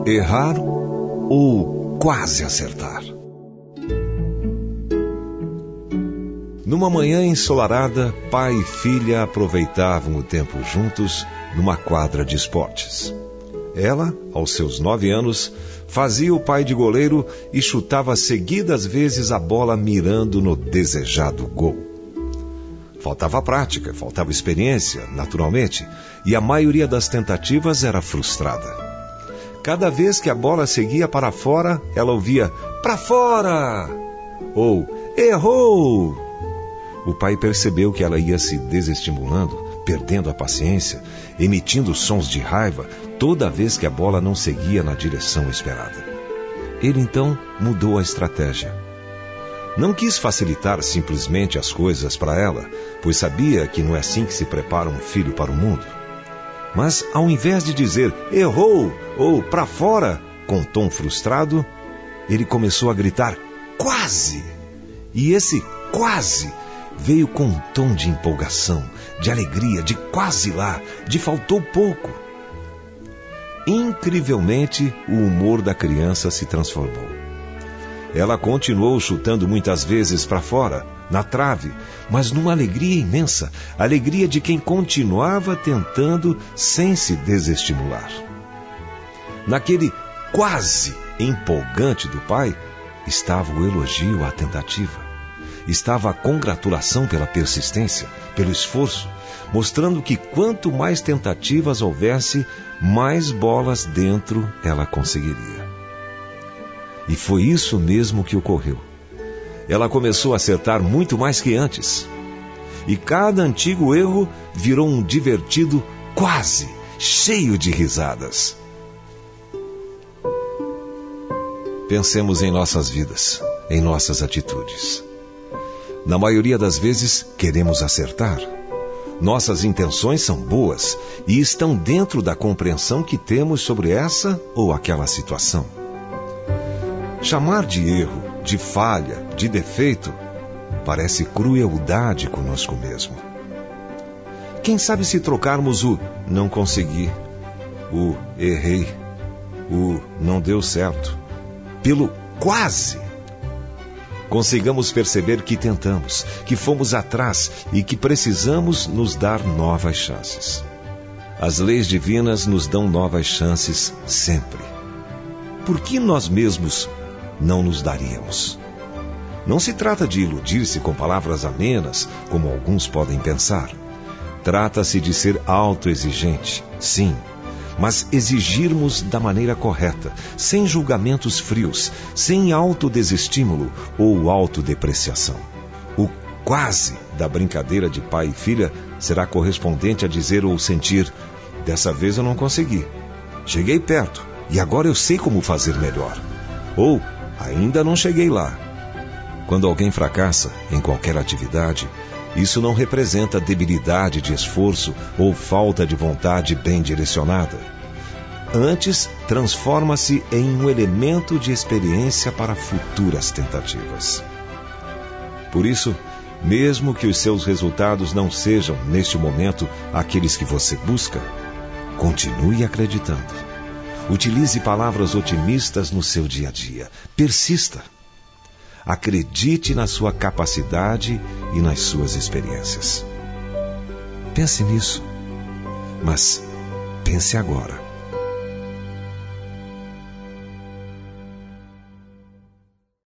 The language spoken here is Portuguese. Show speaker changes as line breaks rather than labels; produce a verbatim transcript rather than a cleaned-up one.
Errar ou quase acertar? Numa manhã ensolarada, pai e filha aproveitavam o tempo juntos numa quadra de esportes. Ela, aos seus nove anos, fazia o pai de goleiro e chutava seguidas vezes a bola mirando no desejado gol. Faltava prática, faltava experiência, naturalmente, e a maioria das tentativas era frustrada. Cada vez que a bola seguia para fora, ela ouvia "pra fora!" ou "errou!" O pai percebeu que ela ia se desestimulando, perdendo a paciência, emitindo sons de raiva toda vez que a bola não seguia na direção esperada. Ele então mudou a estratégia. Não quis facilitar simplesmente as coisas para ela, pois sabia que não é assim que se prepara um filho para o mundo. Mas, ao invés de dizer "errou" ou "pra fora", com tom frustrado, ele começou a gritar "quase!" E esse "quase" veio com um tom de empolgação, de alegria, de quase lá, de faltou pouco. Incrivelmente, o humor da criança se transformou. Ela continuou chutando muitas vezes para fora, na trave, mas numa alegria imensa, alegria de quem continuava tentando sem se desestimular. Naquele quase empolgante do pai, estava o elogio à tentativa. Estava a congratulação pela persistência, pelo esforço, mostrando que quanto mais tentativas houvesse, mais bolas dentro ela conseguiria. E foi isso mesmo que ocorreu. Ela começou a acertar muito mais que antes. E cada antigo erro virou um divertido quase, cheio de risadas. Pensemos em nossas vidas, em nossas atitudes. Na maioria das vezes, queremos acertar. Nossas intenções são boas e estão dentro da compreensão que temos sobre essa ou aquela situação. Chamar de erro, de falha, de defeito, parece crueldade conosco mesmo. Quem sabe se trocarmos o "não consegui", o "errei", o "não deu certo", pelo "quase", consigamos perceber que tentamos, que fomos atrás e que precisamos nos dar novas chances. As leis divinas nos dão novas chances sempre. Por que nós mesmos não nos daríamos? Não se trata de iludir-se com palavras amenas, como alguns podem pensar. Trata-se de ser autoexigente, sim, mas exigirmos da maneira correta, sem julgamentos frios, sem autodesestímulo ou autodepreciação. O quase da brincadeira de pai e filha será correspondente a dizer ou sentir: dessa vez eu não consegui. Cheguei perto e agora eu sei como fazer melhor. Ou ainda não cheguei lá. Quando alguém fracassa em qualquer atividade, isso não representa debilidade de esforço ou falta de vontade bem direcionada. Antes, transforma-se em um elemento de experiência para futuras tentativas. Por isso, mesmo que os seus resultados não sejam, neste momento, aqueles que você busca, continue acreditando. Utilize palavras otimistas no seu dia a dia. Persista. Acredite na sua capacidade e nas suas experiências. Pense nisso, mas pense agora.